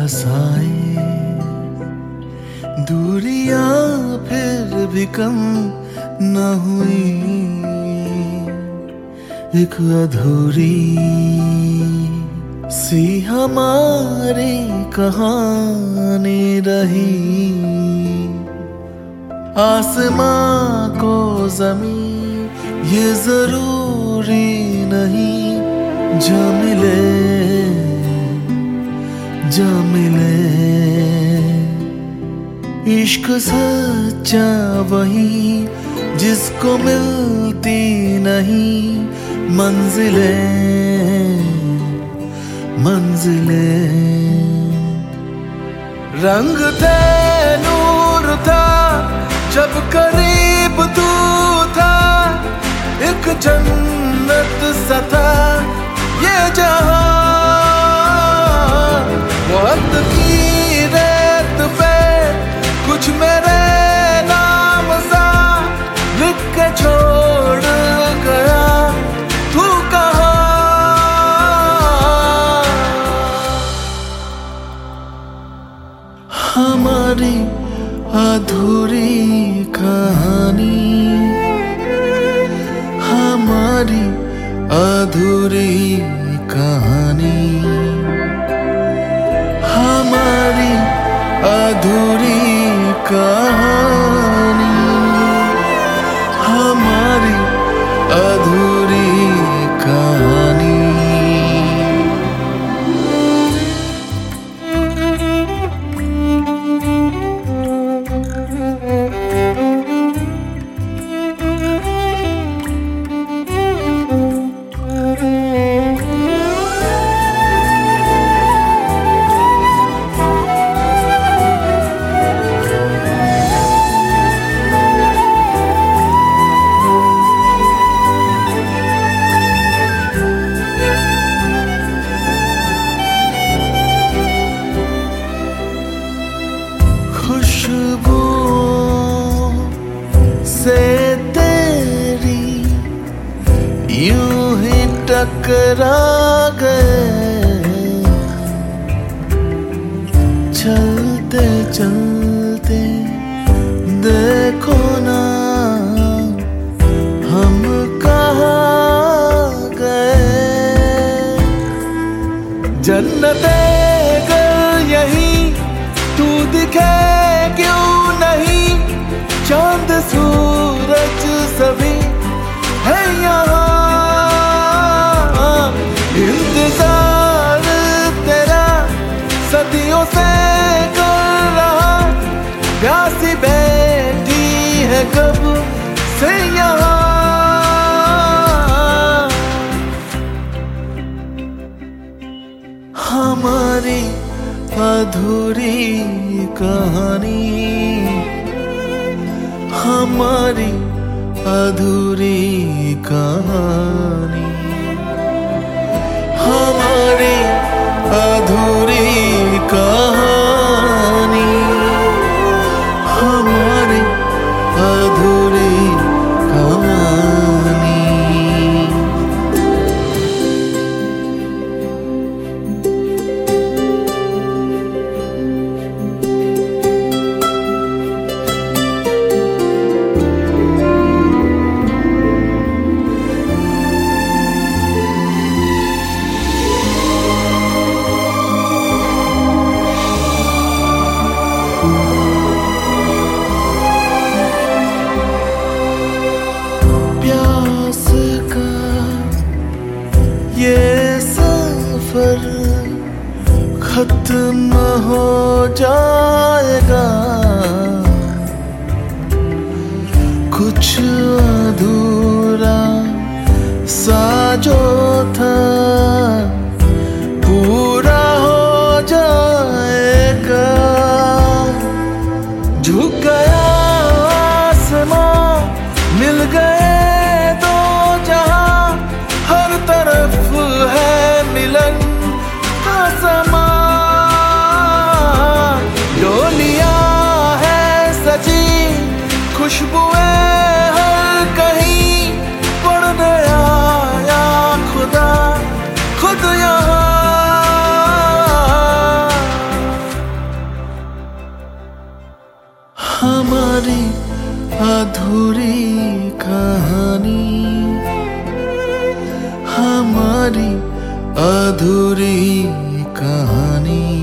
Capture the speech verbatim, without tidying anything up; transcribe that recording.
आए, दूरियां फिर भी कम न हुई, एक अधूरी सी हमारी कहानी रही। आसमां को ज़मीं ये जरूरी नहीं, जो मिले जो मिले। इश्क सच्चा वही जिसको मिलती नहीं मंजिलें मंजिलें। रंग थे नूर था जब करीब तू था, एक जन्नत सा था ये जहां। वक्त की रेत पे कुछ मेरे नाम सा लिख के छोड़ गया तू कहाँ। हमारी अधूरी कहानी, हमारी अधूरी कहानी, हमारी अधूरी कहानी, हमारी अधूरी कहानी। खुशबुओं से तेरी यूं ही टकरा गए, चलते चलते देखो ना हम कहाँ गए। जन्नते गर यही तू दिखे क्यों नहीं, चांद सूरज सभी है यहाँ। इंतजार तेरा सदियों से कर रहा, प्यासी बैठी है कब से यहाँ। हमारी अधूरी कहानी, हमारी अधूरी कहानी, हमारी अधूरी कहानी, हमारी अधूरी कहानी। प्यास का ये सफर खत्म हो जाएगा, कुछ अधूरा सा जो था पूरा हो जाएगा। झुक गया आसमां, मिल गए दो जहां, हर तरफ है मिलन का समा। डोलियां है सजी खुशबुएं हर कहीं, पड़ गया या खुदा अधूरी कहानी, हमारी अधूरी कहानी।